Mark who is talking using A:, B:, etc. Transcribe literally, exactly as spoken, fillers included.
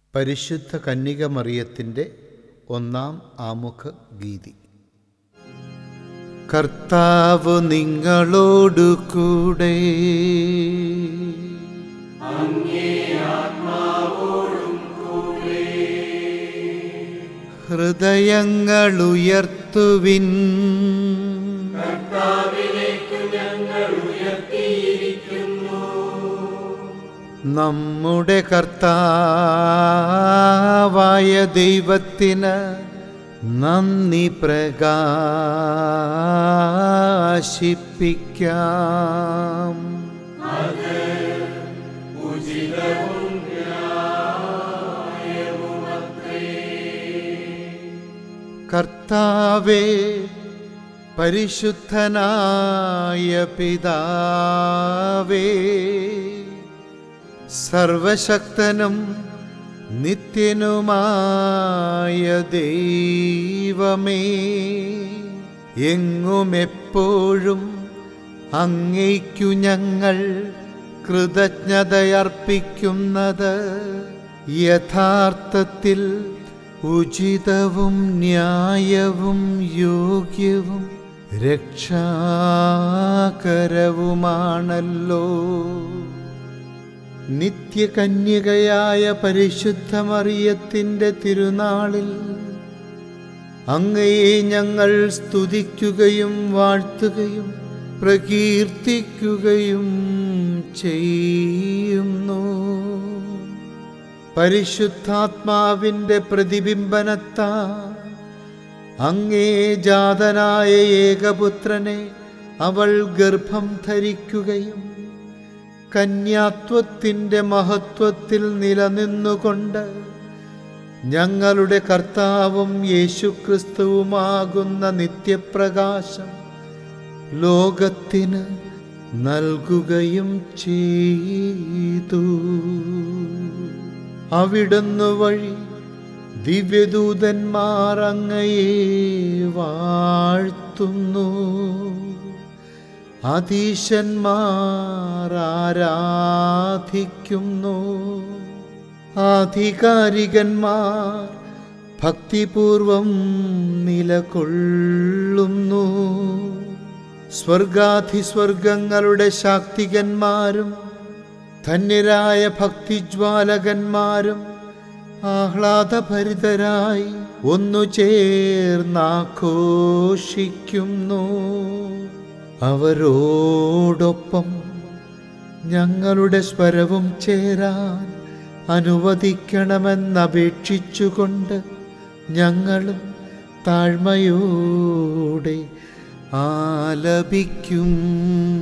A: പരിശുദ്ധ കന്യക മറിയത്തിൻ്റെ ഒന്നാം ആമുഖ ഗീതി. കർത്താവ് നിങ്ങളോടു കൂടെ, ഹൃദയങ്ങൾ ഉയർത്തുവിൻ, നമ്മുടെ കർത്താവായ ദൈവത്തിന് നന്ദി പ്രകാശിപ്പിക്കാം. കർത്താവേ, പരിശുദ്ധനായ പിതാവേ, സർവശക്തനും നിത്യനുമായ ദൈവമേ, എങ്ങും എപ്പോഴും അങ്ങേക്കു ഞങ്ങൾ കൃതജ്ഞതയർപ്പിക്കുന്നത് യഥാർത്ഥത്തിൽ ഉചിതവും ന്യായവും യോഗ്യവും രക്ഷാകരവുമാണല്ലോ. നിത്യകന്യകയായ പരിശുദ്ധ മറിയത്തിൻ്റെ തിരുനാളിൽ അങ്ങയെ ഞങ്ങൾ സ്തുതിക്കുകയും വാഴ്ത്തുകയും പ്രകീർത്തിക്കുകയും ചെയ്യുന്നു. പരിശുദ്ധാത്മാവിൻ്റെ പ്രതിബിംബനത്താൽ അങ്ങേ ജാതനായ ഏകപുത്രനെ അവൾ ഗർഭം ധരിക്കുകയും കന്യാത്വത്തിൻ്റെ മഹത്വത്തിൽ നിലനിന്നുകൊണ്ട് ഞങ്ങളുടെ കർത്താവും യേശുക്രിസ്തുവുമാകുന്ന നിത്യപ്രകാശം ലോകത്തിന് നൽകുകയും ചെയ്തു. അവിടുന്ന് വഴി ദിവ്യദൂതന്മാർ അങ്ങയെ വാഴ്ത്തുന്നു, അധീശന്മാർ ആരാധിക്കുന്നു, ആധികാരികന്മാർ ഭക്തിപൂർവം നിലകൊള്ളുന്നു. സ്വർഗാധിസ്വർഗങ്ങളുടെ ശാക്തികന്മാരും ധന്യരായ ഭക്തിജ്വാലകന്മാരും ആഹ്ലാദഭരിതരായി ഒന്നു ചേർന്നാഘോഷിക്കുന്നു. അവരോടൊപ്പം ഞങ്ങളുടെ സ്വരവും ചേരാൻ അനുവദിക്കണമെന്നപേക്ഷിച്ചുകൊണ്ട് ഞങ്ങളും താഴ്മയോടെ ആലപിക്കും.